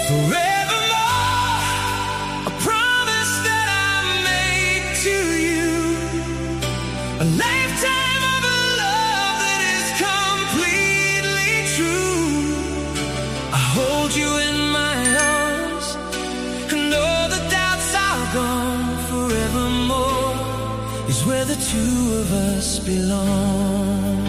Where the two of us belong.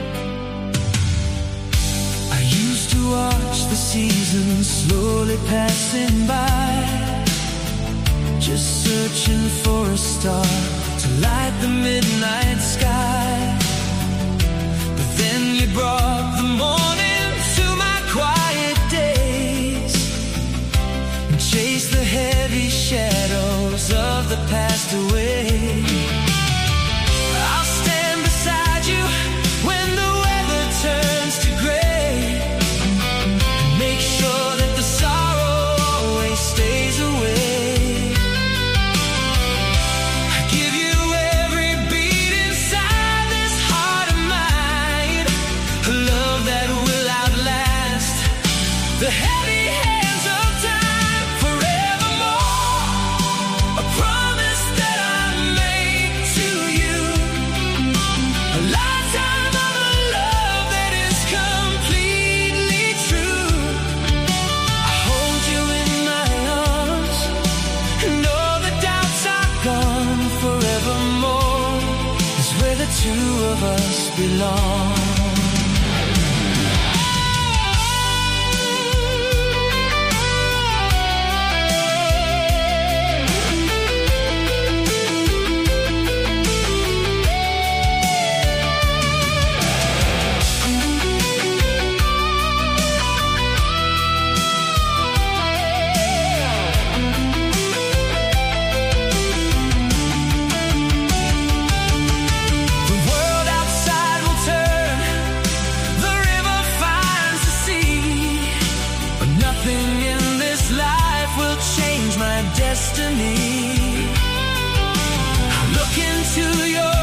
I used to watch the seasons slowly passing by, just searching for a star to light the midnight sky. But then you brought the morning to my quiet days and chased the heavy shadows of the past away. Two of us belong. Destiny. I look into your